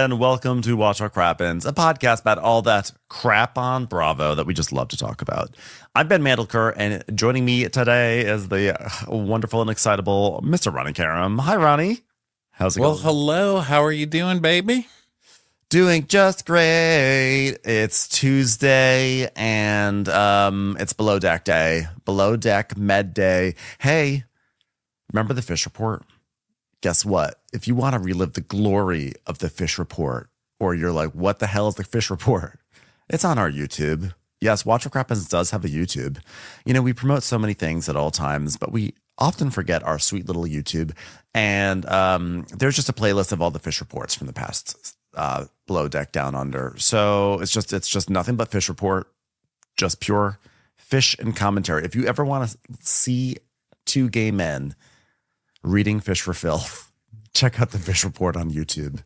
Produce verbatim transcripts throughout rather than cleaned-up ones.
and welcome to Watch What Crappens, a podcast about all that crap on Bravo that we just love to talk about. I'm Ben Mandelker, and joining me today is the uh, wonderful and excitable Mister Ronnie Karam. Hi, Ronnie. How's it well, going? Well, hello. How are you doing, baby? Doing just great. It's Tuesday, and um, it's Below Deck Day. Below Deck Med Day. Hey, remember the Fish Report? Guess what? If you want to relive the glory of the Fish Report, or you're like, what the hell is the Fish Report? It's on our YouTube. Yes, Watch What Crappens does have a YouTube. You know, we promote so many things at all times, but we often forget our sweet little YouTube. And um, there's just a playlist of all the Fish Reports from the past uh, Below Deck Down Under. So it's just it's just nothing but Fish Report, just pure fish and commentary. If you ever want to see two gay men reading Fish for Filth, check out the Fish Report on YouTube,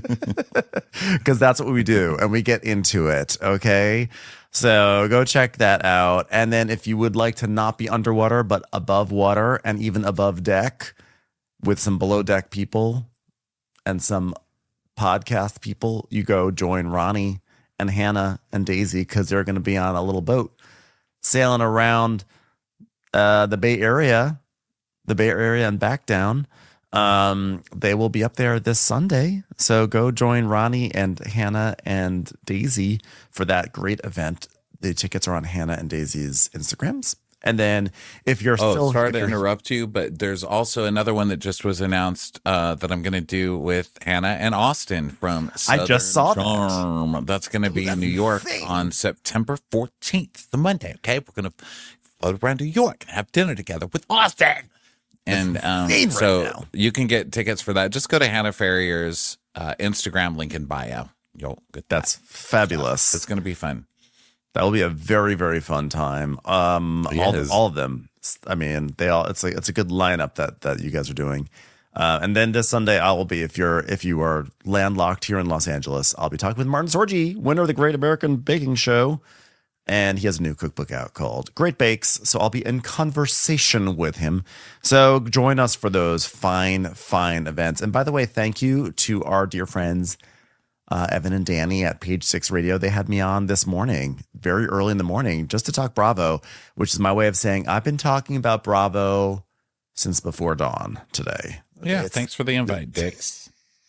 because that's what we do, and we get into it. Okay, so go check that out. And then if you would like to not be underwater but above water and even above deck with some below deck people and some podcast people, you go join Ronnie and Hannah and Daisy, because they're going to be on a little boat sailing around uh, the Bay Area. the Bay Area and back down. Um, they will be up there this Sunday. So go join Ronnie and Hannah and Daisy for that great event. The tickets are on Hannah and Daisy's Instagrams. And then if you're oh, still... sorry to interrupt you, but there's also another one that just was announced uh, that I'm going to do with Hannah and Austin from Southern I just saw Charm. That. That's going to be in New York thing. on September fourteenth, the Monday. Okay, we're going to float around New York and have dinner together with Austin. And um, right so now. You can get tickets for that. Just go to Hannah Ferrier's uh, Instagram link in bio. You'll get That's that. fabulous. It's going to be fun. That will be a very, very fun time. Um, all, the, all of them. I mean, they all. It's like it's a good lineup that that you guys are doing. Uh, and then this Sunday, I will be if you're if you are landlocked here in Los Angeles, I'll be talking with Martin Sorgi, winner of the Great American Baking Show. And he has a new cookbook out called Great Bakes. So I'll be in conversation with him. So join us for those fine, fine events. And by the way, thank you to our dear friends, uh, Evan and Danny at Page Six Radio. They had me on this morning, very early in the morning, just to talk Bravo, which is my way of saying I've been talking about Bravo since before dawn today. Yeah, it's, thanks for the invite, Dix.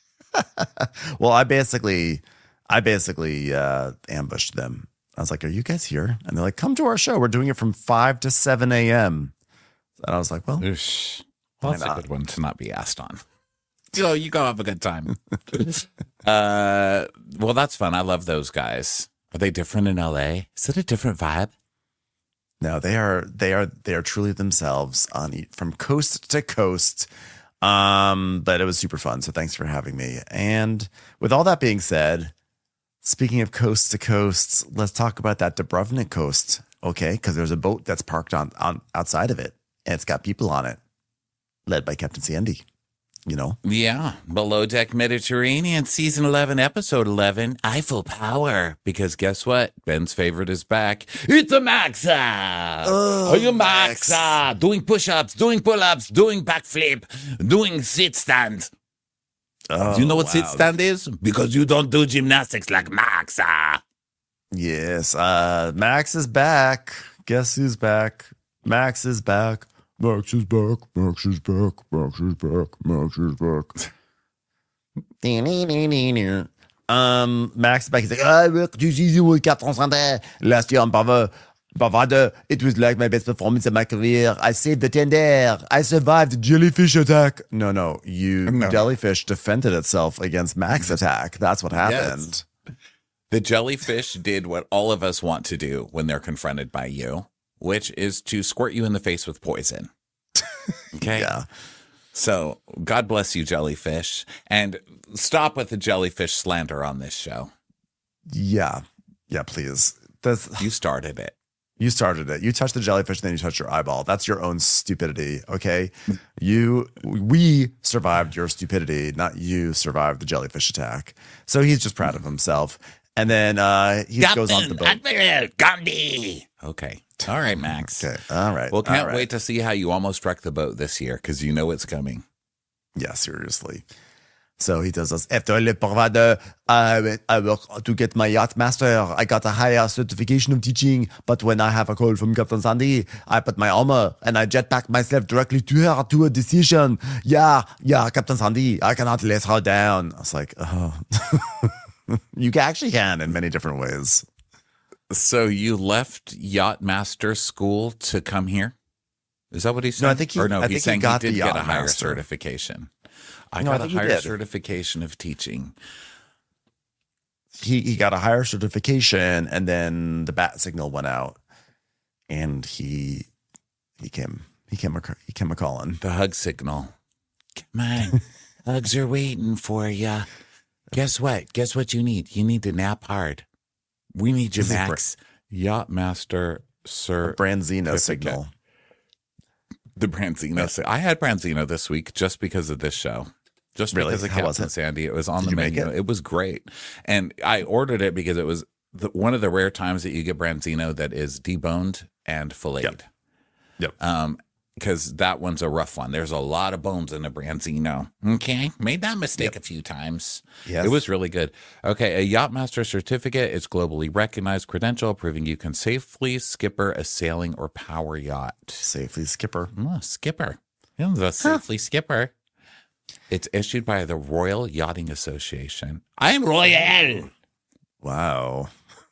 Well, I basically, I basically uh, ambushed them. I was like, are you guys here? And they're like, come to our show. We're doing it from five to seven a.m. And I was like, well, Oosh. well that's not? a good one to not be asked on. So you go have a good time. uh, well, that's fun. I love those guys. Are they different in L A? Is it a different vibe? No, they are. They are. They are truly themselves on from coast to coast. Um, but it was super fun. So thanks for having me. And with all that being said, speaking of coast to coast, let's talk about that Dubrovnik coast, okay? Because there's a boat that's parked on, on outside of it, and it's got people on it, led by Captain Sandy, you know? Yeah, Below Deck Mediterranean, Season eleven, Episode eleven, Eiffel Power. Because guess what? Ben's favorite is back. It's a Maxa! Oh, Are you Maxa? Max. Doing push-ups, doing pull-ups, doing backflip, doing sit-stand. Oh, do you know what wow. sit stand is? Because you don't do gymnastics like Max. Ah. Yes, uh, Max is back. Guess who's back? Max is back. Max is back. Max is back. Max is back. Max is back. um, Max is back. He's like, ah, look, du season with four Sunday last year on Bravo. Bravo, it was like my best performance in my career. I saved the tender. I survived the jellyfish attack. No, no, you no. jellyfish defended itself against Max's attack. That's what happened. Yes. The jellyfish did what all of us want to do when they're confronted by you, which is to squirt you in the face with poison. Okay? Yeah. So God bless you, jellyfish. And stop with the jellyfish slander on this show. Yeah. Yeah, please. That's, you started it. You started it. You touched the jellyfish, then you touched your eyeball. That's your own stupidity, okay? You, we survived your stupidity, not you survived the jellyfish attack. So he's just proud of himself. And then uh, he Captain, goes on the boat. Admiral Gandhi. Okay. All right, Max. Okay. All right. Well, can't right. wait to see how you almost wreck the boat this year, because you know it's coming. Yeah, seriously. So he tells us, after le bravado, I, I work to get my yacht master. I got a higher certification of teaching, but when I have a call from Captain Sandy, I put my armor and I jetpack myself directly to her to a decision. Yeah, yeah, Captain Sandy, I cannot let her down. I was like, oh. You actually can in many different ways. So you left Yacht Master School to come here? Is that what he's saying? No, I think he, or no, I he's think saying he, got he did the get a yacht higher master. certification. I No, I got a think he higher did. certification of teaching. He he got a higher certification, and then the bat signal went out, and he he came he came a he came a calling. The hug signal. Come on, hugs are waiting for you. Guess what? Guess what you need? You need to nap hard. We need you, This is Max. Yacht Master Sir Branzino certificate. signal. The Branzino. sig- I had Branzino this week just because of this show. Just Really? because of How was Captain it? Sandy. It was on Did the you make menu. it? It? was great. And I ordered it because it was the, one of the rare times that you get Branzino that is deboned and filleted. Yep. Yep. Um, because that one's a rough one. There's a lot of bones in the Branzino. Okay. Made that mistake Yep. a few times. Yes. It was really good. Okay. A Yachtmaster certificate is globally recognized credential proving you can safely skipper a sailing or power yacht. Safely skipper. Oh, skipper. He's a safely skipper. It's issued by the Royal Yachting Association. I'm Royal. Wow.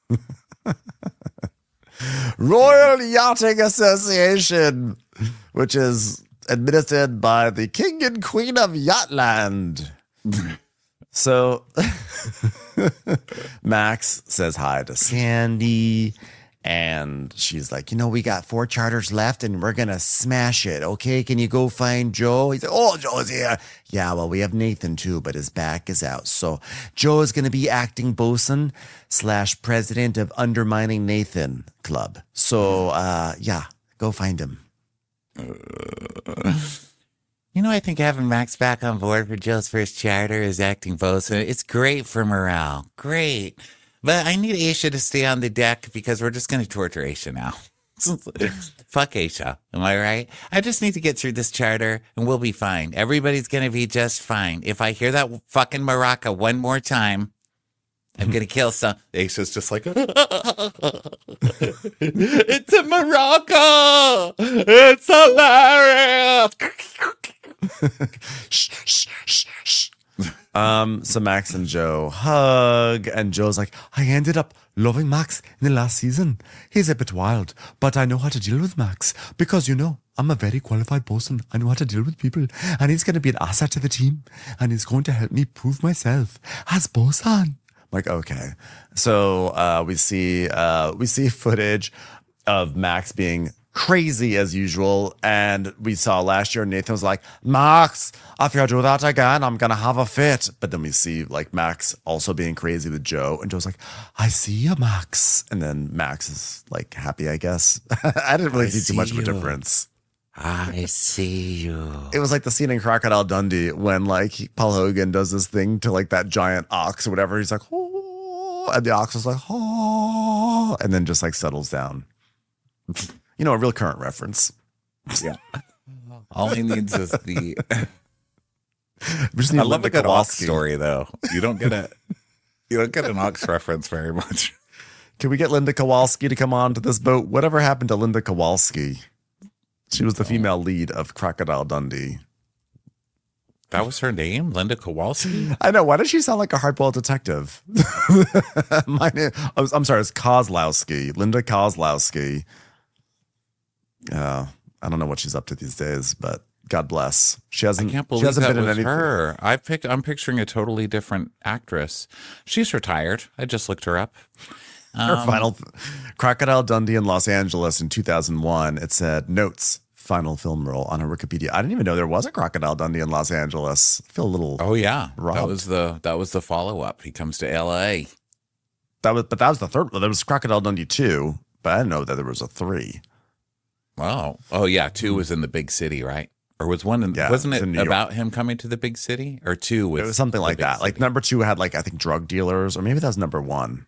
Royal Yachting Association, which is administered by the King and Queen of Yachtland. So Max says hi to Sandy, and she's like, you know, we got four charters left and we're going to smash it. Okay, can you go find Joe? He's like, oh, Joe's here. Yeah, well, we have Nathan too, but his back is out. So Joe is going to be acting bosun slash president of Undermining Nathan Club. So, uh, yeah, go find him. You know, I think having Max back on board for Joe's first charter as acting bosun, it's great for morale. Great. But I need Aisha to stay on the deck because we're just going to torture Aisha now. Fuck Aisha. Am I right? I just need to get through this charter and we'll be fine. Everybody's going to be just fine. If I hear that fucking maraca one more time, I'm going to kill some. Aisha's just like, it's a maraca. It's hilarious. shh, shh, shh, shh. Um, so Max and Joe hug, and Joe's like, I ended up loving Max in the last season. He's a bit wild, but I know how to deal with Max because, you know, I'm a very qualified bosun. I know how to deal with people, and he's going to be an asset to the team, and he's going to help me prove myself as bosun. I'm like, okay. So uh, we see uh, we see footage of Max being crazy as usual, and we saw last year Nathan was like, Max, if you do that again, I'm gonna have a fit. But then we see like Max also being crazy with Joe, and Joe's like, I see you, Max. And then Max is like happy, I guess. I didn't really I see too much see of a you. difference. I see you. It was like the scene in Crocodile Dundee when like he- Paul Hogan does this thing to like that giant ox or whatever. He's like, oh, and the ox is like, oh, and then just like settles down. You know, a real current reference. Yeah. All he needs is the. We just need I love Linda a good ox Kowalski. story, though. You don't get a. You don't get an ox reference very much. Can we get Linda Kowalski to come on to this boat? Whatever happened to Linda Kowalski? She was the female lead of Crocodile Dundee. That was her name, Linda Kowalski. I know. Why does she sound like a hardboiled detective? My name, I'm I'm sorry, it's Kozlowski. Linda Kozlowski. Uh, I don't know what she's up to these days, but God bless. She I hasn't. can't she believe hasn't that been in was anything. her. I picked. I'm picturing a totally different actress. She's retired. I just looked her up. Her Um, final Crocodile Dundee in Los Angeles in two thousand one. It said notes final film role on her Wikipedia. I didn't even know there was a Crocodile Dundee in Los Angeles. I feel a little. Oh yeah, that Robbed. was the that was the follow up. He comes to L A. That was, but that was the third. Well, there was Crocodile Dundee two, but I didn't know that there was a three. Wow. Oh yeah, two was in the big city, right? Or was one? In, Yeah, wasn't it's it in New York. about him coming to the big city? Or two was It was something the like big that. Like city? number two had like I think drug dealers, or maybe that was number one.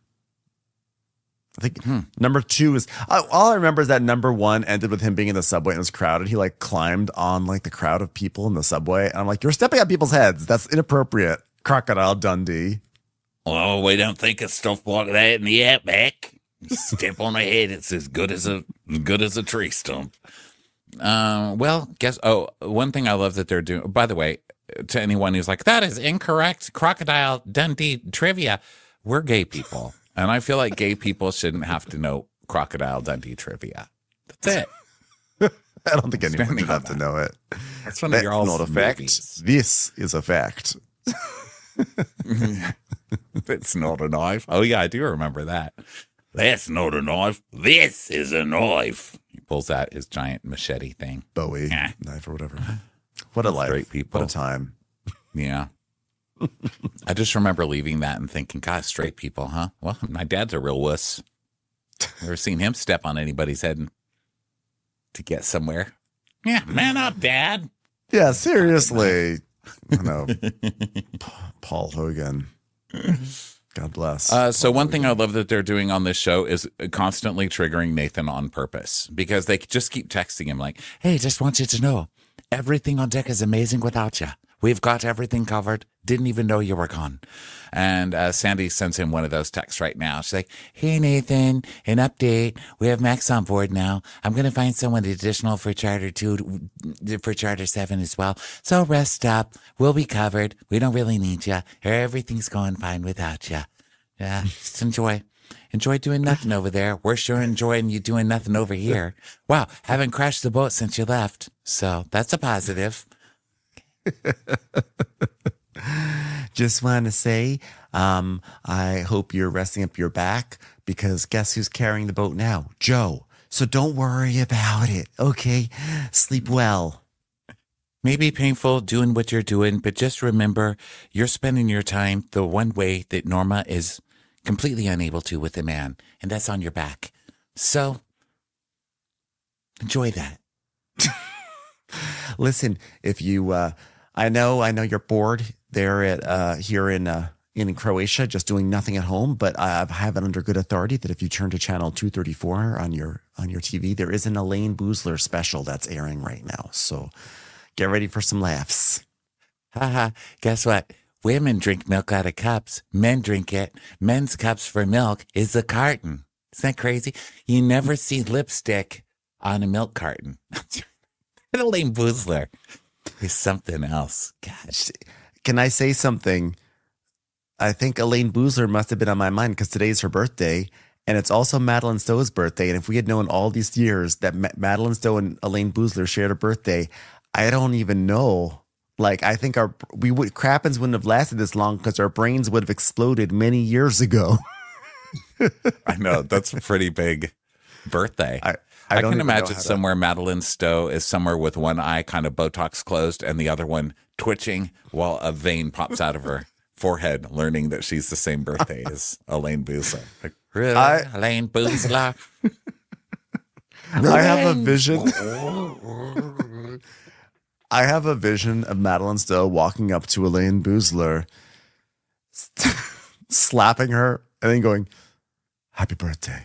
I think Hmm. number two is uh, all I remember is that number one ended with him being in the subway and it was crowded. He like climbed on like the crowd of people in the subway, and I'm like, you're stepping on people's heads. That's inappropriate. Crocodile Dundee. Oh, we don't think of stuff like that in the outback. Step on a head, it's as good as a as good as a tree stump. Uh, well, guess. Oh, one thing I love that they're doing. By the way, to anyone who's like, that is incorrect, Crocodile Dundee trivia. We're gay people, and I feel like gay people shouldn't have to know Crocodile Dundee trivia. That's it. I don't think anyone should have to know it. That's one of your all not a fact. This is a fact. It's not a knife. Oh yeah, I do remember that. That's not a knife. This is a knife. He pulls out his giant machete thing. Bowie Yeah. knife or whatever. What a life. Great people. What a time. Yeah. I just remember leaving that and thinking, God, straight people, huh? Well, my dad's a real wuss. Never seen him step on anybody's head to get somewhere. Yeah, man up, Dad. Yeah, seriously. I know. P- Paul Hogan. God bless. Uh, so one thing I love that they're doing on this show is constantly triggering Nathan on purpose, because they just keep texting him like, hey, just want you to know, everything on deck is amazing without you. We've got everything covered. Didn't even know you were gone. And uh, Sandy sends him one of those texts right now. She's like, hey, Nathan, an update. We have Max on board now. I'm going to find someone additional for Charter two, for Charter seven as well. So rest up. We'll be covered. We don't really need you. Everything's going fine without you. Yeah, just enjoy. Enjoy doing nothing over there. We're sure enjoying you doing nothing over here. Wow, haven't crashed the boat since you left. So that's a positive. Just want to say, um, I hope you're resting up your back, because guess who's carrying the boat now? Joe. So don't worry about it, okay? Sleep well. Maybe painful doing what you're doing, but just remember, you're spending your time the one way that Norma is completely unable to with a man, and that's on your back. So enjoy that. Listen, if you, uh, I know, I know you're bored there at uh, here in uh, in Croatia, just doing nothing at home. But I have it under good authority that if you turn to channel two thirty-four on your on your T V, there is an Elaine Boozler special that's airing right now. So get ready for some laughs. Haha, guess what? Women drink milk out of cups. Men drink it. Men's cups for milk is a carton. Isn't that crazy? You never see lipstick on a milk carton. Elaine Boozler is something else. Gosh, can I say something? I think Elaine Boozler must have been on my mind because today's her birthday, and it's also Madeline Stowe's birthday. And if we had known all these years that Ma- Madeline Stowe and Elaine Boozler shared a birthday, I don't even know. Like, I think our we would Crappens wouldn't have lasted this long because our brains would have exploded many years ago. I know, that's a pretty big birthday. I, I, I can imagine to... somewhere Madeline Stowe is somewhere with one eye kind of Botox closed and the other one twitching while a vein pops out of her forehead, learning that she's the same birthday as Elaine Boozler. Like, really? I, Elaine Boozler? I have a vision. I have a vision of Madeline Stowe walking up to Elaine Boozler, slapping her, and then going, "Happy birthday."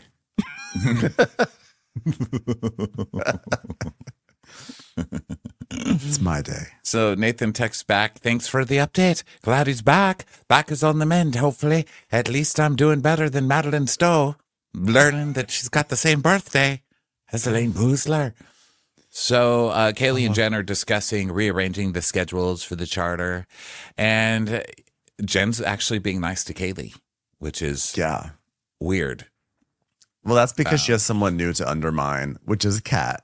It's my day. So Nathan texts back, thanks for the update. Glad he's back. Back is on the mend, hopefully. At least I'm doing better than Madeline Stowe, learning that she's got the same birthday as Elaine Boozler. So uh, Kaylee and Jen are discussing rearranging the schedules for the charter. And Jen's actually being nice to Kaylee, which is yeah weird. Well, that's because uh, she has someone new to undermine, which is Kat.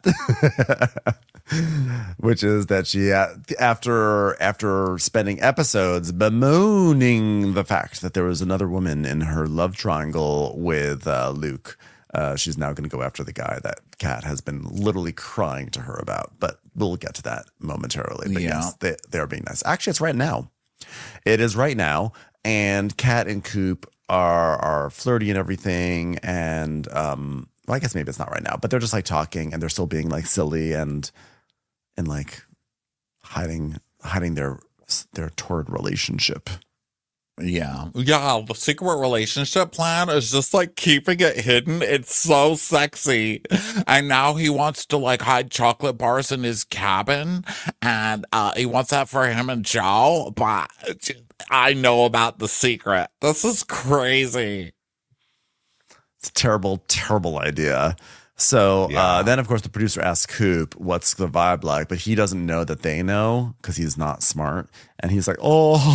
Which is that she, after after spending episodes bemoaning the fact that there was another woman in her love triangle with uh, Luke, uh, she's now going to go after the guy that Kat has been literally crying to her about. But we'll get to that momentarily. But yeah. yes, they, they are being nice. Actually, it's right now. It is right now. And Kat and Coop are are flirty and everything. And um, well, I guess maybe it's not right now, but they're just like talking and they're still being like silly and and like hiding hiding their their torrid relationship. Yeah. Yeah. The secret relationship plan is just like keeping it hidden. It's so sexy. And now he wants to like hide chocolate bars in his cabin. And uh, he wants that for him and Joe. But I know about the secret. This is crazy. It's a terrible, terrible idea. So Yeah. uh, then, of course, the producer asks Coop, what's the vibe like? But he doesn't know that they know because he's not smart. And he's like,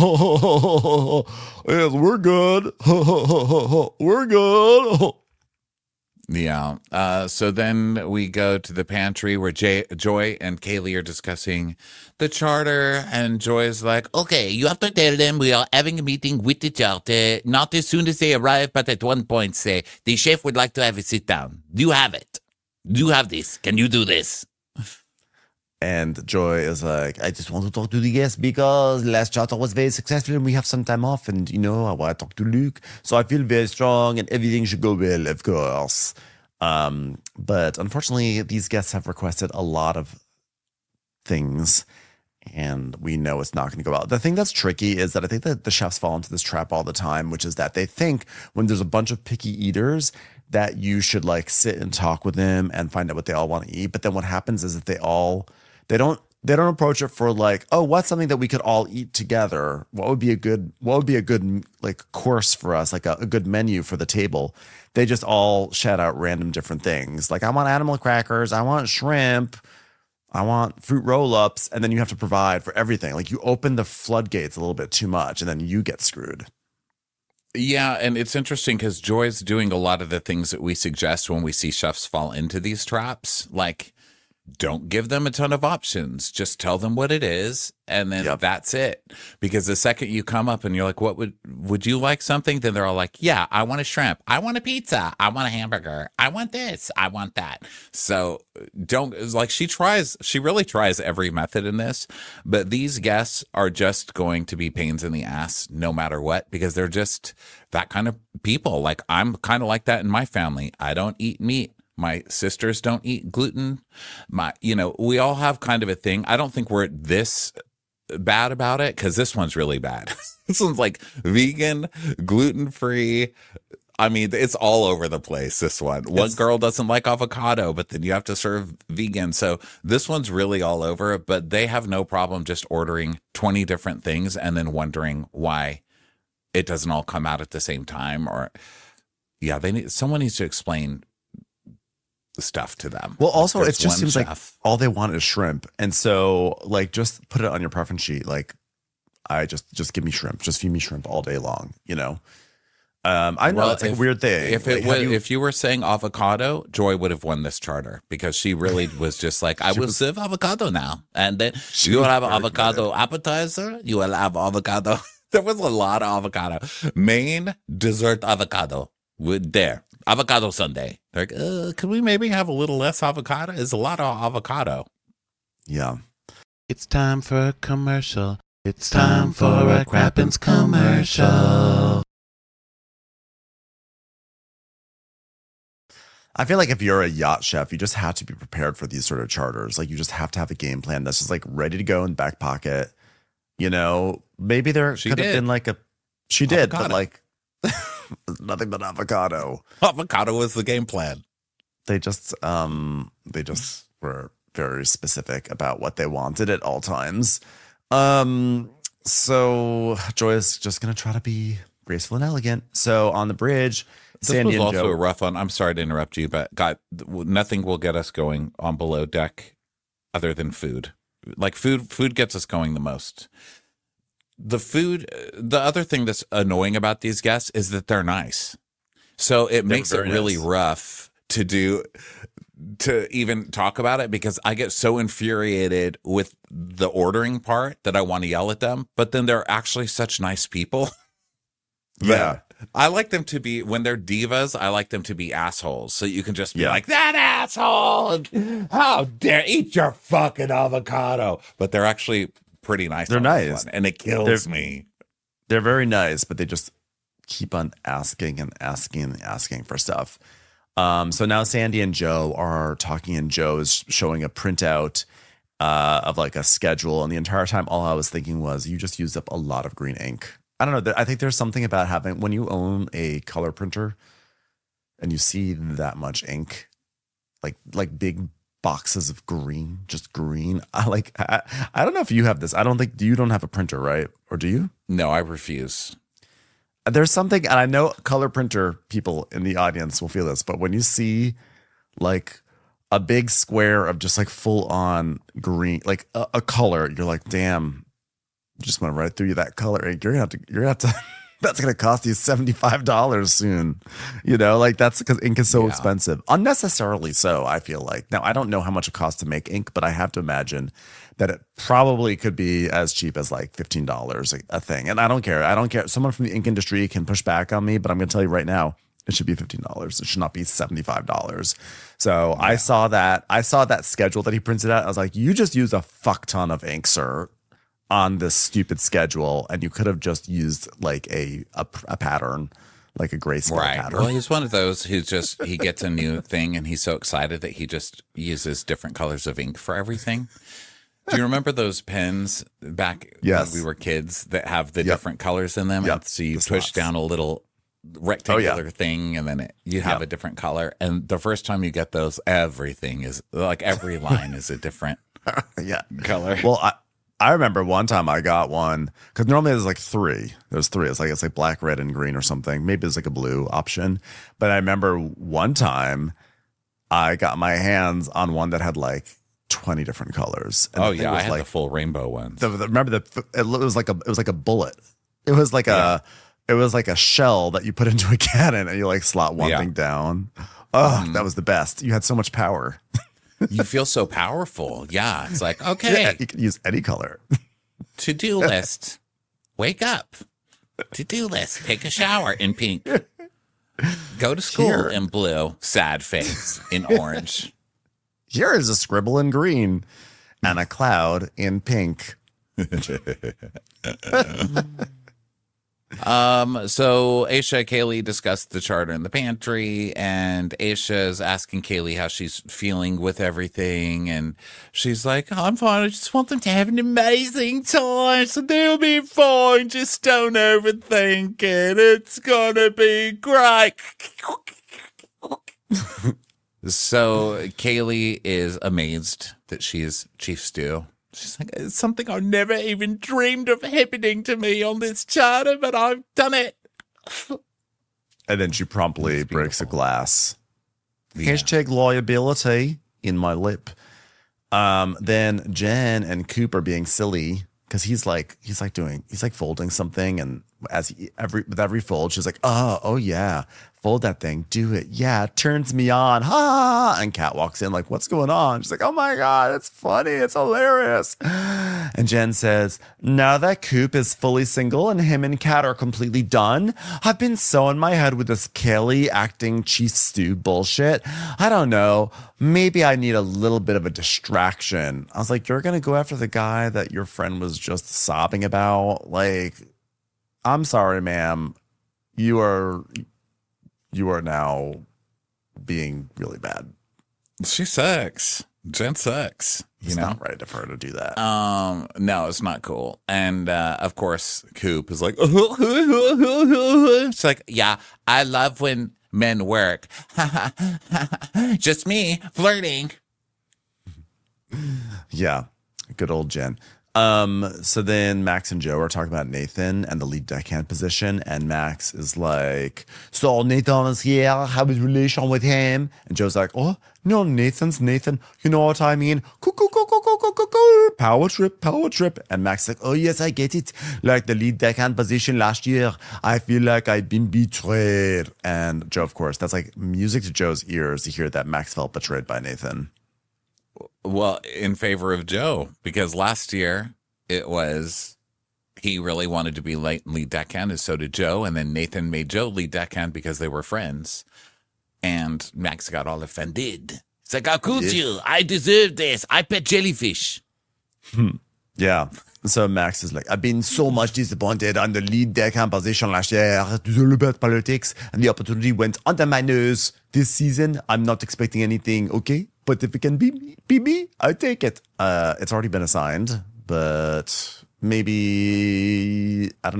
oh, yes, we're good. We're good. Yeah. Uh, so then we go to the pantry where Jay, Joy and Kaylee are discussing the charter. And Joy's like, okay, you have to tell them we are having a meeting with the charter. Not as soon as they arrive, but at one point say, the chef would like to have a sit down. Do you have it? Do you have this? Can you do this? And Joy is like, I just want to talk to the guests because last charter was very successful and we have some time off. And, you know, I want to talk to Luke. So I feel very strong and everything should go well, of course. Um, but unfortunately, these guests have requested a lot of things. And we know it's not going to go well. The thing that's tricky is that I think that the chefs fall into this trap all the time, which is that they think when there's a bunch of picky eaters that you should like sit and talk with them and find out what they all want to eat. But then what happens is that they all, they don't, they don't approach it for like, oh, what's something that we could all eat together? What would be a good, what would be a good like course for us, like a, a good menu for the table? They just all shout out random different things. Like I want animal crackers. I want shrimp. I want fruit roll-ups, and then you have to provide for everything. Like you open the floodgates a little bit too much, and then you get screwed. Yeah, and it's interesting because Joy's doing a lot of the things that we suggest when we see chefs fall into these traps. Like, don't give them a ton of options. Just tell them what it is, and then Yep. that's it. Because the second you come up and you're like, "What would would you like something?" Then they're all like, "Yeah, I want a shrimp. I want a pizza. I want a hamburger. I want this. I want that." So don't like she tries. She really tries every method in this, but these guests are just going to be pains in the ass no matter what because they're just that kind of people. Like I'm kind of like that in my family. I don't eat meat. My sisters don't eat gluten. My, you know, we all have kind of a thing. I don't think we're this bad about it because this one's really bad. This one's like vegan, gluten free. I mean, it's all over the place. This one, one It's- girl doesn't like avocado, but then you have to serve vegan. So this one's really all over. But they have no problem just ordering twenty different things and then wondering why it doesn't all come out at the same time. Or yeah, they need someone needs to explain stuff to them. Well, also, There's it just one seems like chef. all they want is shrimp. And so, like, just put it on your preference sheet. Like, I just, just give me shrimp. Just feed me shrimp all day long, you know? Um, I know Well, it's like if- a weird thing. If Like, it have was, you- if you were saying avocado, Joy would have won this charter because she really was just like, I will serve avocado now, and then She you will was have very avocado appetizer. You will have avocado. There was a lot of avocado. Main dessert avocado with there avocado sundae. Like, uh, can we maybe have a little less avocado? It's a lot of avocado. yeah. It's time for a commercial. It's time for a Crappens commercial. I feel like if you're a yacht chef, you just have to be prepared for these sort of charters. Like you just have to have a game plan that's just like ready to go in the back pocket. You know, maybe there She could have did. been like a, she did, but Avocado. like nothing but avocado. Avocado was the game plan. They just, um, they just were very specific about what they wanted at all times. Um, so Joy is just going to try to be graceful and elegant. So on the bridge, This Sandy was and also Joe. a rough one. I'm sorry to interrupt you, but God, nothing will get us going on below deck other than food. Like food, food gets us going the most. The food, the other thing that's annoying about these guests is that they're nice. So it makes it very really nice. rough to do, to even talk about it because I get so infuriated with the ordering part that I want to yell at them. But then they're actually such nice people. Yeah. I like them to be, when they're divas, I like them to be assholes. So you can just be Yeah. like, that asshole, how dare eat your fucking avocado. But they're actually pretty nice. They're on this nice. one, and it kills me. They're very nice, but they just keep on asking and asking and asking for stuff. Um, so now Sandy and Joe are talking, and Joe is showing a printout uh, of like a schedule. And the entire time, all I was thinking was, you just used up a lot of green ink I don't know. there- I think there's something about having when you own a color printer and you see that much ink, like like big boxes of green, just green. I like. I, I don't know if you have this. I don't think you don't have a printer, right? Or do you? No, I refuse. There's something, and I know color printer people in the audience will feel this, but when you see like a big square of just like full on green, like a, a color, you're like, damn, just went right through you that color. You're gonna have to, you're gonna have to, that's gonna cost you seventy-five dollars soon. You know, like that's because ink is so Yeah. expensive, unnecessarily so. I feel like now I don't know how much it costs to make ink, but I have to imagine that it probably could be as cheap as like fifteen dollars a, a thing. And I don't care. I don't care. Someone from the ink industry can push back on me, but I'm going to tell you right now, it should be fifteen dollars. It should not be seventy-five dollars. So yeah. I saw that. I saw that schedule that he printed out. I was like, you just used a fuck ton of ink, sir, on this stupid schedule. And you could have just used like a, a, a pattern, like a grayscale Right. pattern. Well, he's one of those who just, he gets a new thing and he's so excited that he just uses different colors of ink for everything. Do you remember those pens back Yes. when we were kids that have the Yep. different colors in them? Yep. And so you The push slots. down a little rectangular Oh, yeah. thing and then it, you have Yep. a different color. And the first time you get those, everything is like every line is a different Yeah. color. Well, I, I remember one time I got one because normally there's like three. There's three. It's like it's like black, red, and green or something. Maybe it's like a blue option. But I remember one time I got my hands on one that had like twenty different colors. And oh the thing yeah, I was had like, the full rainbow ones. the, the, remember the it was like a it was like a bullet. It was like a it was like a shell that you put into a cannon and you like slot one Yeah. thing down. Oh, that was the best. You had so much power. You feel so powerful. Yeah. It's like, okay, Yeah, you could use any color. to-do list. Wake up. To-do list. Take a shower in pink. Go to school Here. in blue. Sad face in orange. Here is a scribble in green and a cloud in pink. Um, so Aisha, Kaylee discussed the charter in the pantry, and Aisha is asking Kaylee how she's feeling with everything, and she's like, I'm fine, I just want them to have an amazing time, so they'll be fine, just don't overthink it, it's gonna be great. So Kaylee is amazed that she is Chief Stew. She's like, it's something I've never even dreamed of happening to me on this charter, but I've done it. And then she promptly It's breaks a beautiful. glass. Yeah. Hashtag liability in my lip. Um, then Jen and Coop are being silly because he's like he's like doing he's like folding something, and as he, every with every fold, she's like, oh oh yeah, fold that thing, do it, yeah, it turns me on, ha! And Kat walks in like, what's going on? She's like, oh my god, it's funny, it's hilarious. And Jen says, now that Coop is fully single and him and Kat are completely done, I've been so in my head with this Kelly acting Chief Stew bullshit. I don't know. Maybe I need a little bit of a distraction. I was like, you're going to go after the guy that your friend was just sobbing about? Like, I'm sorry, ma'am. You are, you are now being really bad. She sucks. Jen sucks. It's You know? not right of her to do that. Um, no, it's not cool. And uh, of course, Coop is like, it's like, yeah, I love when men work. Just me flirting. Yeah, good old Jen. Um, so then Max and Joe are talking about Nathan and the lead deckhand position, and Max is like, so Nathan is here, have a relation with him. And Joe's like, oh, no, Nathan's Nathan, you know what I mean? Cool, cool, cool, cool, cool, cool, cool, cool. Power trip, power trip. And Max is like, oh yes, I get it. Like the lead deckhand position last year, I feel like I've been betrayed. And Joe, of course, that's like music to Joe's ears to hear that Max felt betrayed by Nathan. Well, in favor of Joe, because last year it was he really wanted to be late lead deckhand, and so did Joe. And then Nathan made Joe lead deckhand because they were friends. And Max got all offended. It's like, how could Yes. you? I deserve this. I pet jellyfish. Yeah. So Max is like, I've been so much disappointed on the lead deckhand position last year. It was all about politics, and the opportunity went under my nose. This season, I'm not expecting anything, okay? But if it can be me, be me, I take it. Uh, it's already been assigned, but maybe, I don't know,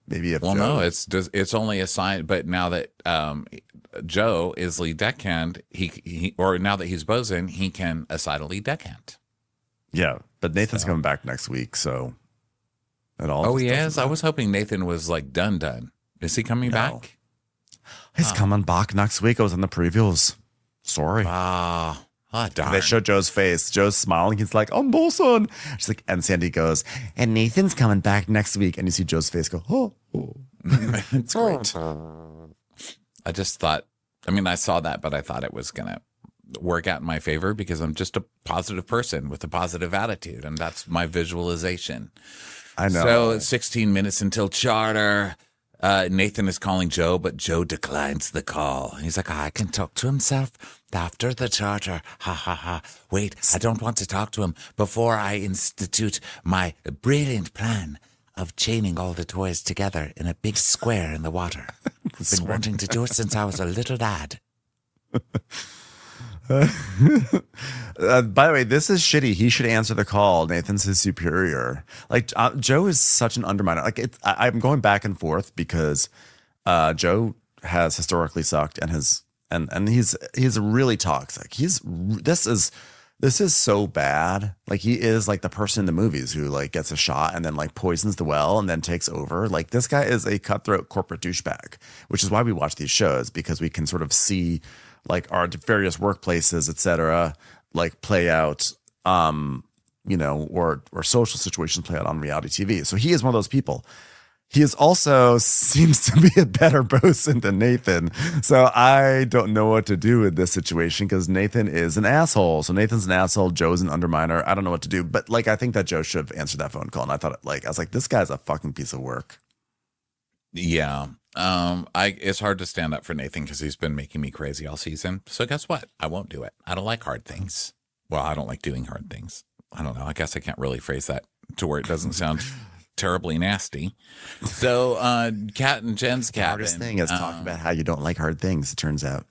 Maybe if Well, Joe, no, it's just, it's only a sign. But now that um, Joe is lead deckhand, he, he or now that he's bosun, he can assign a lead deckhand. yeah. But Nathan's So. coming back next week, so it all. Oh, just he doesn't is. I matter. was hoping Nathan was like done, done. Is he coming No. back? He's coming back next week. I was in the previews. Sorry. Ah, ah, darn. They show Joe's face. Joe's smiling. He's like, I'm bosun. She's like, and Sandy goes, and Nathan's coming back next week. And you see Joe's face go, oh, oh. It's great. I just thought. I mean, I saw that, but I thought it was gonna work out in my favor because I'm just a positive person with a positive attitude, and that's my visualization. I know. So it's sixteen minutes until charter. Uh, Nathan is calling Joe, but Joe declines the call. He's like, I can talk to himself after the charter. Ha, ha, ha. Wait, I don't want to talk to him before I institute my brilliant plan of chaining all the toys together in a big square in the water. I've been wanting to do it since I was a little lad. Uh, by the way, this is shitty. He should answer the call. Nathan's his superior. Like uh, Joe is such an underminer. Like it, I, I'm going back and forth because uh, Joe has historically sucked and has and and he's he's really toxic. He's this is this is so bad. Like he is like the person in the movies who like gets a shot and then like poisons the well and then takes over. Like this guy is a cutthroat corporate douchebag, which is why we watch these shows, because we can sort of see like our various workplaces, et cetera, like play out, um, you know, or or social situations play out on reality T V. So he is one of those people. He is also seems to be a better bosun than Nathan. So I don't know what to do with this situation because Nathan is an asshole. So Nathan's an asshole. Joe's an underminer. I don't know what to do. But like, I think that Joe should have answered that phone call. And I thought, like, I was like, this guy's a fucking piece of work. Yeah. Um, I it's hard to stand up for Nathan because he's been making me crazy all season. So guess what? I won't do it. I don't like hard things. Well, I don't like doing hard things. I don't know. I guess I can't really phrase that to where it doesn't sound terribly nasty. So uh Kat and Jen's The cabin. hardest thing is talking um, about how you don't like hard things, it turns out.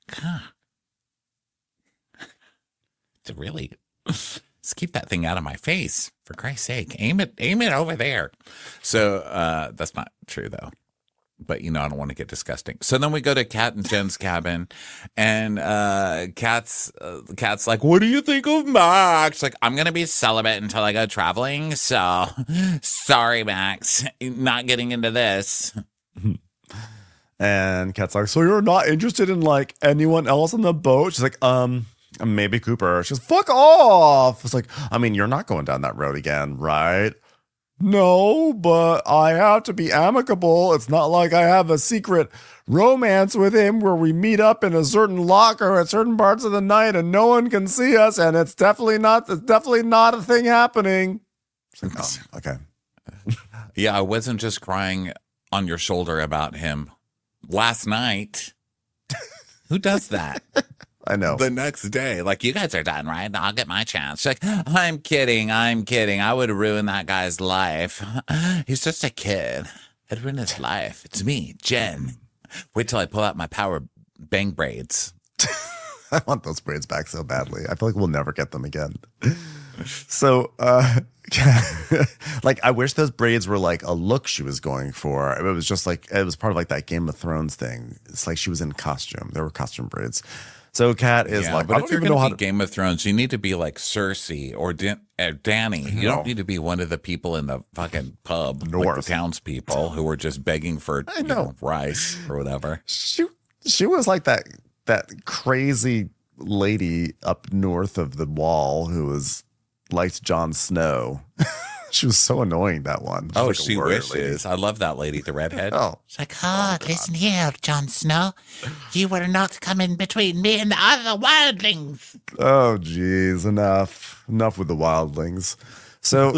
To really just keep that thing out of my face, for Christ's sake. Aim it, aim it over there. So uh that's not true though. But you know, I don't want to get disgusting. So then we go to Kat and Jen's cabin, and uh Kat's uh, Kat's like, "What do you think of Max?" Like, "I'm gonna be celibate until I go traveling. So sorry, Max, not getting into this." And Kat's like, "So you're not interested in like anyone else on the boat?" She's like, um, maybe Cooper. She's, "Fuck off." It's like, I mean, you're not going down that road again, right? "No, but I have to be amicable. It's not like I have a secret romance with him where we meet up in a certain locker at certain parts of the night and no one can see us, and it's definitely not it's definitely not a thing happening." It's like, oh, okay. Yeah, I wasn't just crying on your shoulder about him last night. Who does that? I know. The next day, like, "You guys are done, right? I'll get my chance." She's like, I'm kidding. I'm kidding. I would ruin that guy's life. He's just a kid. I'd ruin his life. It's me, Jen. Wait till I pull out my power bang braids. I want those braids back so badly. I feel like we'll never get them again. So, uh, like, I wish those braids were like a look she was going for. It was just like, it was part of like that Game of Thrones thing. It's like she was in costume. There were costume braids. So Kat is Yeah, like, but I if don't you're even going know how to to. be Game of Thrones, you need to be like Cersei or, Dan- or Danny. You No. don't need to be one of the people in the fucking pub, like North. the townspeople who were just begging for I you know. know, rice or whatever. She, she was like that, that crazy lady up north of the wall who was liked Jon Snow. She was so annoying, that one. She was Oh, like a she warrior wishes. I love that lady, the redhead. lady. Oh, It's like, oh, listen here, Jon Snow. You will not come in between me and the other wildlings. oh, geez, enough, enough with the wildlings. So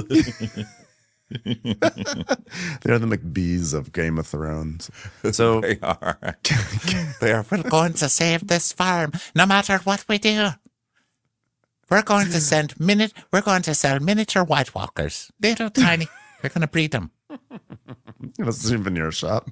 they're the McBees of Game of Thrones. So They are. They are, we're going to save this farm, no matter what we do. We're going to send minute. We're going to sell miniature White Walkers, little tiny. We're going to breed them. in a souvenir shop,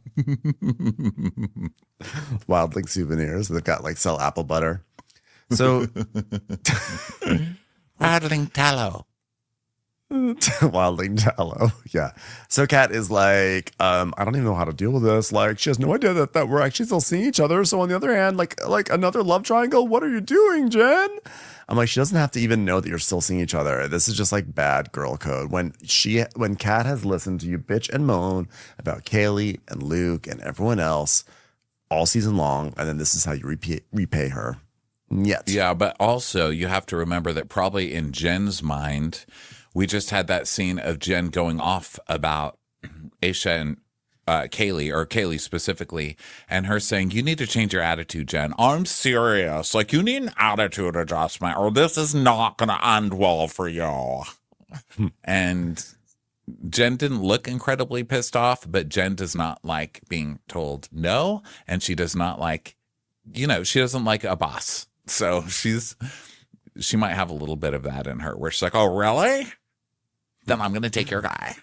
wildling souvenirs. They've got like sell apple butter. So Wildling tallow. Wildling Tallow. Yeah. So Kat is like, um, I don't even know how to deal with this. Like, she has no idea that, that we're actually still seeing each other. So on the other hand, like like another love triangle. What are you doing, Jen? I'm like, she doesn't have to even know that you're still seeing each other. This is just like bad girl code. When she when Kat has listened to you bitch and moan about Kaylee and Luke and everyone else all season long, and then this is how you repay repay her. Yet. Yeah, but also you have to remember that probably in Jen's mind, we just had that scene of Jen going off about Aisha and uh, Kaylee, or Kaylee specifically, and her saying, you need to change your attitude, Jen. I'm serious. Like, you need an attitude adjustment, or this is not going to end well for you. And Jen didn't look incredibly pissed off, but Jen does not like being told no, and she does not like, you know, she doesn't like a boss. So she's, she might have a little bit of that in her where she's like, oh, really? Then I'm going to take your guy.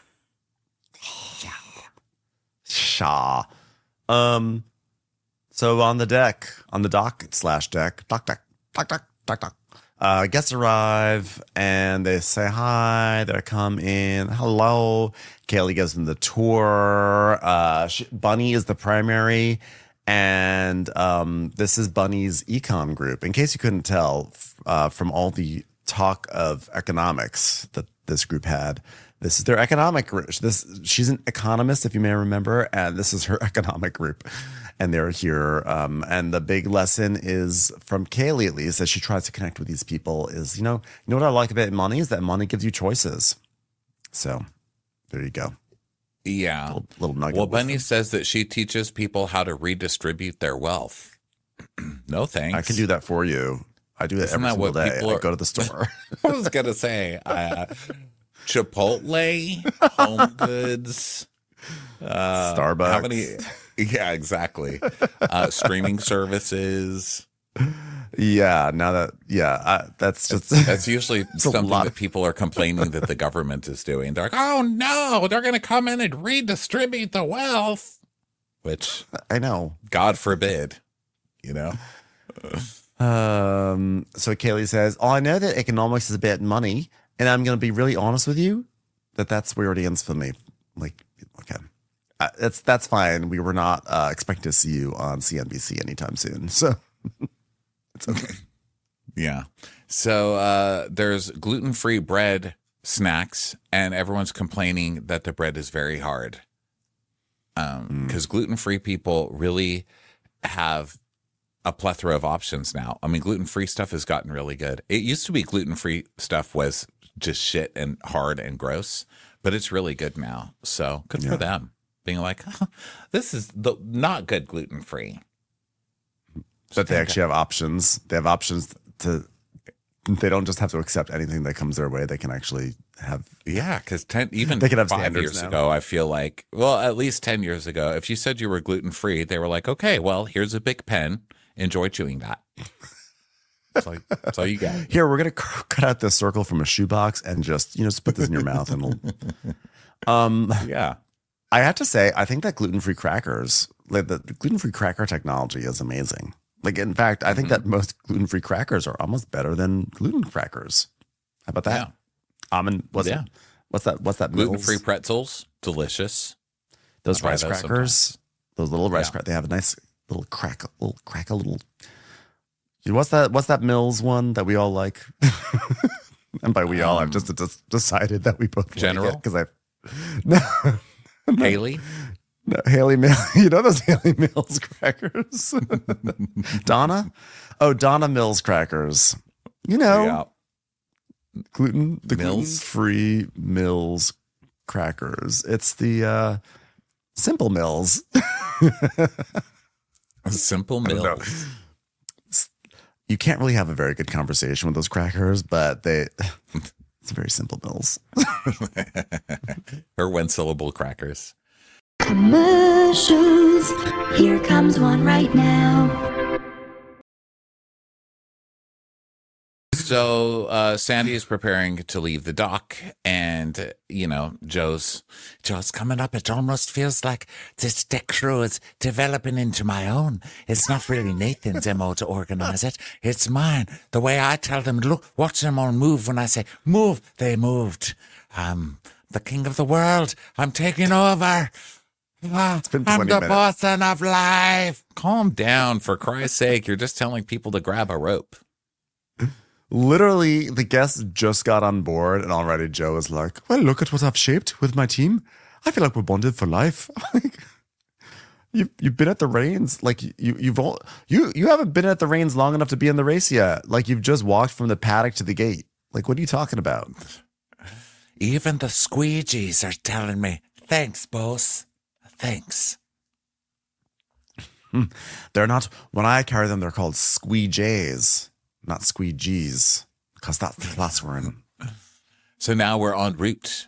Shaw. Um, so on the deck, on the dock slash deck, dock, deck, dock, dock, dock, dock. Uh, guests arrive and they say hi. They come in. Hello. Kaylee gives them the tour. Uh, she, Bunny is the primary. And um, this is Bunny's econ group. In case you couldn't tell uh, from all the talk of economics that this group had, this is their economic group. This she's an economist, if you may remember, and this is her economic group. And they're here. Um, and the big lesson is from Kaylee, at least, as she tries to connect with these people, is you know, you know what I like about money is that money gives you choices. So there you go. Yeah. Little, little nugget. Well, Bunny says that she teaches people how to redistribute their wealth. No thanks. I can do that for you. I do it Isn't every that single what day. people I are- go to the store. I was going to say uh, Chipotle, Home Goods, uh, Starbucks. How many? Yeah, exactly. Uh, streaming services. Yeah, now that yeah, uh, that's just That's usually a something lot that of- people are complaining that the government is doing. They're like, oh no, they're going to come in and redistribute the wealth, which I know. God forbid, you know? Um, so Kaylee says, "Oh, I know that economics is about money, and I'm going to be really honest with you that that's where it ends for me." Like, okay, uh, that's that's fine. We were not uh, expecting to see you on C N B C anytime soon, so it's okay. Yeah. So uh, there's gluten-free bread snacks, and everyone's complaining that the bread is very hard. Um, because gluten-free people really have a plethora of options now. I mean, gluten-free stuff has gotten really good. It used to be gluten-free stuff was just shit and hard and gross, but it's really good now. So good Yeah. for them being like, oh, this is the not good gluten-free. But they actually have options. They have options to. They don't just have to accept anything that comes their way. They can actually have. Yeah, because ten even They can have five standards years now. ago, I feel like, well, at least ten years ago, if you said you were gluten free, they were like, okay, well, here's a big pen. Enjoy chewing that. That's all, that's all you got. Here, we're gonna c- cut out this circle from a shoebox and just you know just put this in your mouth and. It'll, um, Yeah. I have to say, I think that gluten-free crackers, like the, the gluten-free cracker technology is amazing. Like, in fact, I think Mm-hmm. that most gluten-free crackers are almost better than gluten crackers. How about that? Yeah. Almond, what's Yeah. it? What's that? What's that? Gluten free Mills? pretzels, delicious. Those I buy rice those crackers, sometimes. those little rice Yeah. crackers. They have a nice little crack, little crack, a little. You know, What's that? What's that Mills one that we all like? And by we all, I've just just decided that we both General? because I. No, Haley, No, Haley Mills. You know those Haley Mills crackers? Donna? Oh, Donna Mills crackers. You know, yeah. gluten, the Mills? gluten-free Mills crackers. It's the uh, Simple Mills. Simple don't know. Mills. You can't really have a very good conversation with those crackers, but they, it's very Simple Mills. Her one syllable crackers. Commercials. Here comes one right now. So uh, Sandy is preparing to leave the dock, and uh, you know Joe's Joe's coming up. It almost feels like this deck crew is developing into my own. It's not really Nathan's M O to organize it. It's mine. The way I tell them, look, watch them all move. When I say move, they moved. I'm the king of the world. I'm taking over. Ah, been I'm twenty the minutes. boss of life. Calm down, for Christ's sake. You're just telling people to grab a rope. Literally, the guests just got on board, and already Joe is like, "Well, look at what I've shaped with my team. I feel like we're bonded for life." Like, you you've been at the reins, like you you've all you you haven't been at the reins long enough to be in the race yet. Like you've just walked from the paddock to the gate. Like, what are you talking about? Even the squeegees are telling me, thanks, boss. Thanks. They're not. When I carry them, they're called squeegees, not squeegees, because that's the class we're in. So now we're en route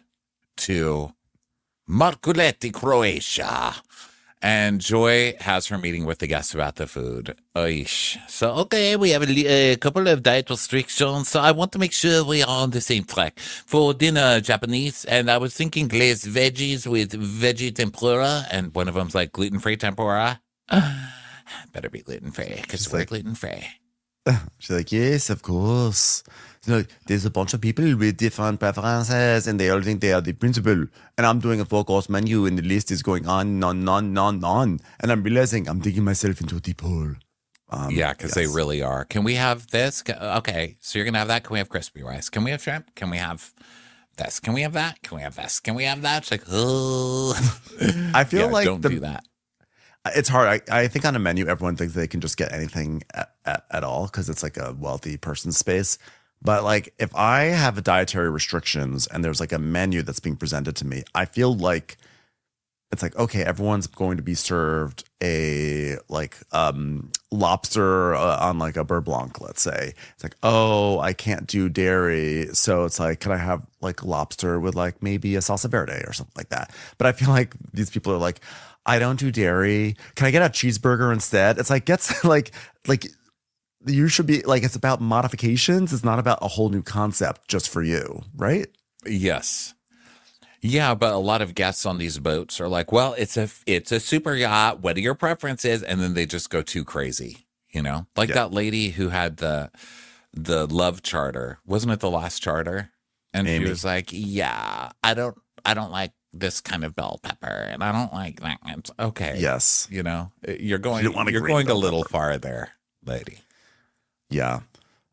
to Marcoletti, Croatia. And Joy has her meeting with the guests about the food. Oish. So, okay, we have a, li- a couple of diet restrictions, so I want to make sure we are on the same track. For dinner, Japanese, and I was thinking glazed veggies with veggie tempura, and one of them's like gluten-free tempura. Better be gluten-free, because we're like- gluten-free. She's like, yes, of course. You know, there's a bunch of people with different preferences, and they all think they are the principal. And I'm doing a four-course menu, and the list is going on, on, on, on, on. And I'm realizing I'm digging myself into a deep hole. Um, Yeah, because yes. they really are. Can we have this? Ca- Okay, so you're going to have that. Can we have crispy rice? Can we have shrimp? Can we have this? Can we have that? Can we have this? Can we have that? It's like, oh. I feel Yeah, like don't the, do that. It's hard. I, I think on a menu, everyone thinks they can just get anything at, at, at all because it's like a wealthy person's space. But like, if I have dietary restrictions and there's like a menu that's being presented to me, I feel like it's like, okay, everyone's going to be served a like um, lobster uh, on like a beurre blanc, let's say. It's like, oh, I can't do dairy. So it's like, can I have like lobster with like maybe a salsa verde or something like that? But I feel like these people are like, I don't do dairy. Can I get a cheeseburger instead? It's like, gets like, like, you should be like, it's about modifications. It's not about a whole new concept just for you, right? Yes. Yeah, but a lot of guests on these boats are like, well, it's a it's a super yacht. What are your preferences? And then they just go too crazy, you know? Like Yeah. that lady who had the the love charter. Wasn't it the last charter? And Amy. she was like, yeah, I don't I don't like this kind of bell pepper, and I don't like that. It's okay. Yes. You know, you're going You don't want a you're green going a bell little pepper. far there, lady. Yeah.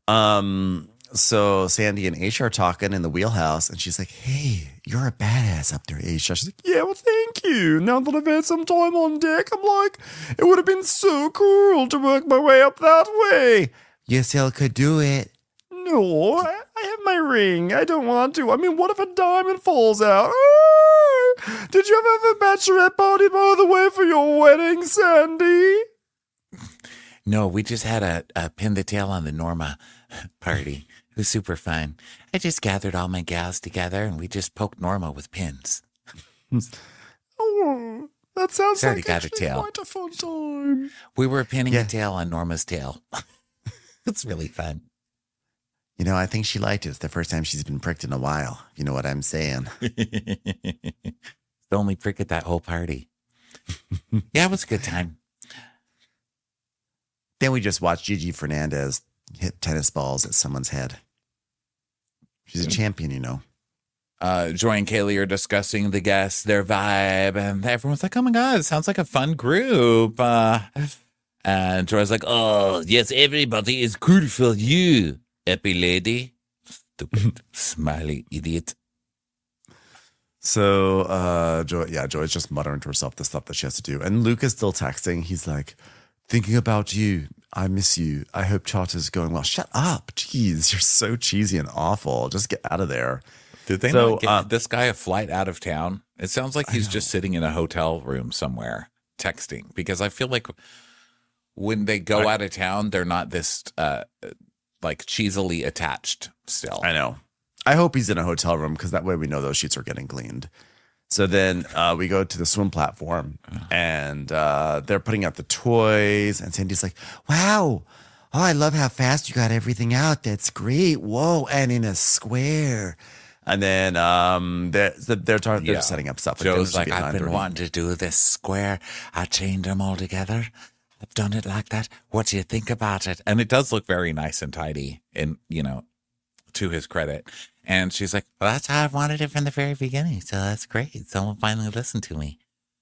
Um, so Sandy and Aisha are talking in the wheelhouse, and she's like, hey, you're a badass up there, Aisha. She's like, yeah, well, thank you. Now that I've had some time on deck, I'm like, it would have been so cool to work my way up that way. You still could do it. No, I I have my ring. I don't want to. I mean, what if a diamond falls out? Ah! Did you have a bachelorette party, by the way, for your wedding, Sandy? No, we just had a, a pin the tail on the Norma party. It was super fun. I just gathered all my gals together and we just poked Norma with pins. Oh, that sounds Sorry, like got a actually tail. quite a fun time. We were pinning Yeah. a tail on Norma's tail. It's really fun. You know, I think she liked it. It's the first time she's been pricked in a while. You know what I'm saying? It's the only prick at that whole party. Yeah, it was a good time. Then we just watched Gigi Fernandez hit tennis balls at someone's head. She's a champion, you know. uh, Joy and Kaylee are discussing the guests, their vibe, and everyone's like, oh my God, it sounds like a fun group. Uh, and Joy's like, oh, yes, everybody is good for you, happy lady. Stupid, smiley idiot. So, uh, Joy, yeah, Joy's just muttering to herself the stuff that she has to do. And Luke is still texting. He's like, thinking about you. I miss you. I hope charter's going well. Shut up. Jeez, you're so cheesy and awful. Just get out of there. Did they So, not get uh, this guy a flight out of town? It sounds like he's just sitting in a hotel room somewhere texting, because I feel like when they go out of town, they're not this uh, like cheesily attached still. I know. I hope he's in a hotel room because that way we know those sheets are getting cleaned. So then uh, we go to the swim platform and uh, they're putting out the toys. And Sandy's like, wow. Oh, I love how fast you got everything out. That's great. Whoa. And in a square. And then um, they're, they're, tar- they're Yeah. setting up stuff. Joe's like, Dinner's I've been getting wanting to do this square. I chained them all together. I've done it like that. What do you think about it? And it does look very nice and tidy, and you know, to his credit. And she's like, well, that's how I wanted it from the very beginning. So that's great. Someone finally listened to me.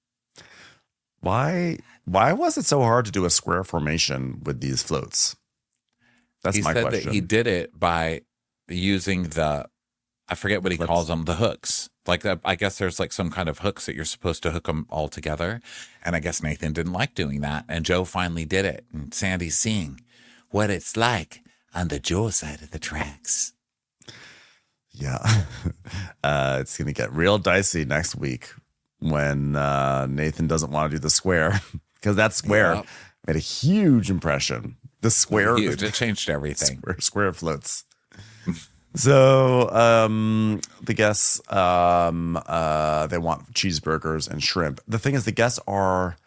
Why why was it so hard to do a square formation with these floats? That's he my said question. that he did it by using the, I forget what he Flips. calls them, the hooks. Like that, I guess there's like some kind of hooks that you're supposed to hook them all together. And I guess Nathan didn't like doing that. And Joe finally did it. And Sandy's seeing what it's like on the Joe side of the tracks. Yeah. uh, it's going to get real dicey next week when uh, Nathan doesn't want to do the square because that square Yep. made a huge impression. The square, Huge. It changed everything. square, square floats. So um, the guests, um, uh, they want cheeseburgers and shrimp. The thing is, the guests are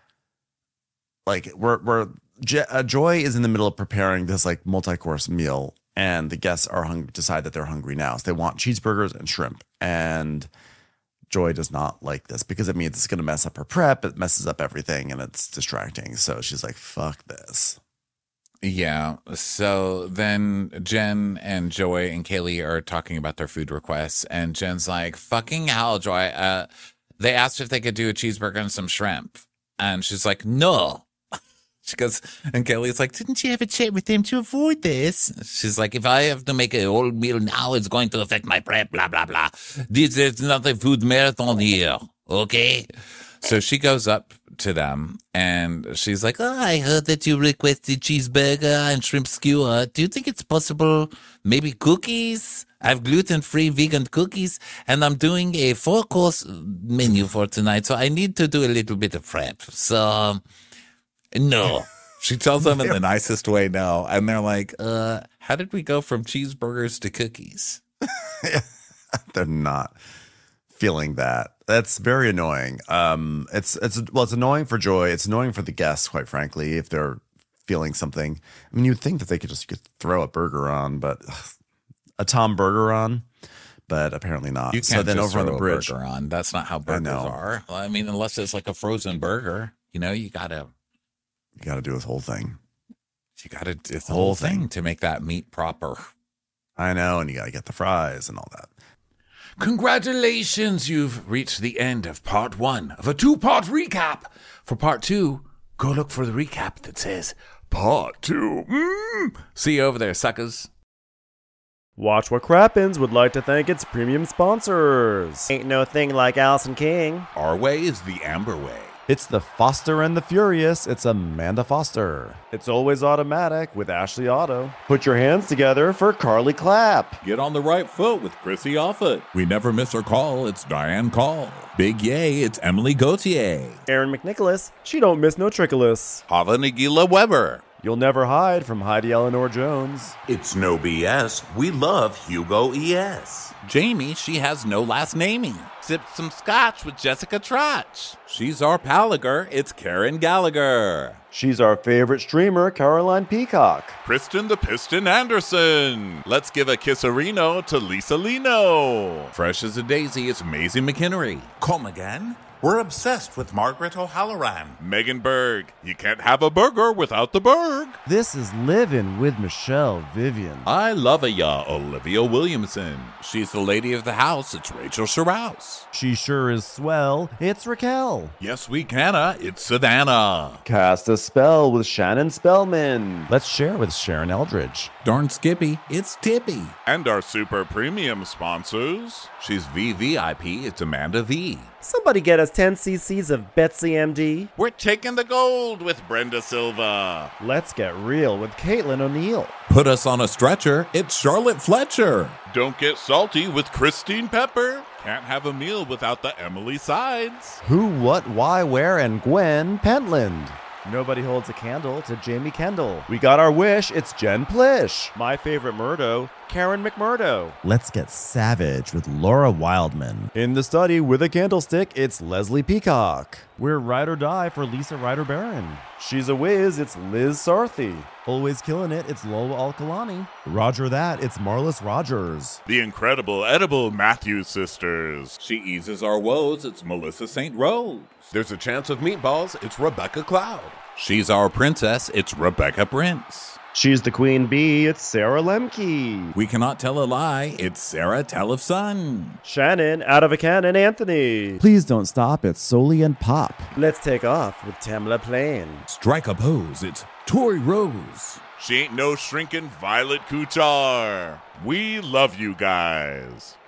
like, we're, we're Je- uh, Joy is in the middle of preparing this like multi-course meal, and the guests are hungry, decide that they're hungry now. So they want cheeseburgers and shrimp. And Joy does not like this because it means it's going to mess up her prep. It messes up everything and it's distracting. So she's like, fuck this. Yeah. So then Jen and Joy and Kaylee are talking about their food requests. And Jen's like, fucking hell, Joy. Uh, they asked if they could do a cheeseburger and some shrimp. And she's like, no. She goes, and Kaylee's like, didn't you have a chat with them to avoid this? She's like, if I have to make a whole meal now, it's going to affect my prep, blah, blah, blah. This is not a food marathon here. Okay. So she goes up to them and she's like, oh, I heard that you requested cheeseburger and shrimp skewer. Do you think it's possible? Maybe cookies? I have gluten-free vegan cookies and I'm doing a four-course menu for tonight. So I need to do a little bit of prep. So no. She tells them in the nicest way no. And they're like, uh, how did we go from cheeseburgers to cookies? They're not feeling that. That's very annoying. Um, it's it's well, it's annoying for Joy. It's annoying for the guests, quite frankly, if they're feeling something. I mean, you'd think that they could just could throw a burger on, but ugh, a Tom burger on, but apparently not. You can't so then just over on throw the bridge, a burger on. That's not how burgers know. are. I mean, unless it's like a frozen burger, you know, you gotta you got to do this whole thing. you gotta do the The whole whole thing thing. to make that meat proper. I know, and you got to get the fries and all that. Congratulations, you've reached the end of part one of a two-part recap. For part two, go look for the recap that says part two. Mm. See you over there, suckers. Watch What Crappens would like to thank its premium sponsors. Ain't no thing like Allison King. Our way is the Amber way. It's the Foster and the Furious. It's Amanda Foster. It's Always Automatic with Ashley Otto. Put your hands together for Carly Clapp. Get on the right foot with Chrissy Offutt. We never miss her call. It's Diane Call. Big yay, it's Emily Gauthier. Aaron McNicholas. She don't miss no trickolas. Hava Nagila Weber. You'll never hide from Heidi Eleanor Jones. It's no B S. We love Hugo E S. Jamie, she has no last naming. Sipped some scotch with Jessica Trotch. She's our palager. It's Karen Gallagher. She's our favorite streamer, Caroline Peacock. Kristen the Piston Anderson. Let's give a kisserino to Lisa Lino. Fresh as a daisy, it's Maisie McKinnery. Come again? We're obsessed with Margaret O'Halloran. Megan Berg. You can't have a burger without the Berg. This is Living with Michelle Vivian. I love a ya, Olivia Williamson. She's the lady of the house. It's Rachel Sherrouse. She sure is swell. It's Raquel. Yes, we canna. It's Savannah. Cast a Spell with Shannon Spellman. Let's share with Sharon Eldridge. Darn Skippy, it's Tippy. And our super premium sponsors. She's V V I P. It's Amanda V. Somebody get us ten cc's of Betsy M D. We're taking the gold with Brenda Silva. Let's get real with Caitlin O'Neill. Put us on a stretcher. It's Charlotte Fletcher. Don't get salty with Christine Pepper. Can't have a meal without the Emily Sides. Who, what, why, where, and Gwen Pentland. Nobody holds a candle to Jamie Kendall. We got our wish. It's Jen Plish. My favorite Murdo, Karen McMurdo. Let's get savage with Laura Wildman. In the study with a candlestick, it's Leslie Peacock. We're Ride or Die for Lisa Ryder Barron. She's a whiz, it's Liz Sarthy. Always killing it, it's Lola Alkalani. Roger that, it's Marlis Rogers. The incredible edible Matthews sisters. She eases our woes. It's Melissa Saint Rose. There's a chance of meatballs. It's Rebecca Cloud. She's our princess. It's Rebecca Prince. She's the queen bee, it's Sarah Lemke. We cannot tell a lie, it's Sarah Tell of Sun. Shannon, out of a cannon, Anthony. Please don't stop, it's Soli and Pop. Let's take off with Tamla Plain. Strike a pose, it's Tori Rose. She ain't no shrinking Violet Kuchar. We love you guys.